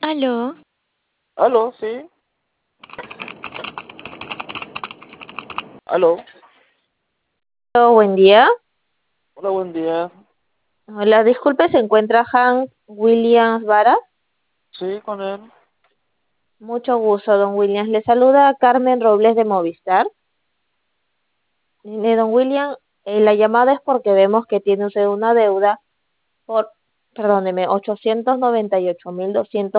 Aló, Aló, sí. Aló. Hola, buen día. Hola, buen día. Hola, disculpe, ¿se encuentra Hank Williams Vara? Sí, con él. Mucho gusto, don Williams. Le saluda Carmen Robles de Movistar. Don Williams, la llamada es porque vemos que tiene usted una deuda por, perdóneme, 898.200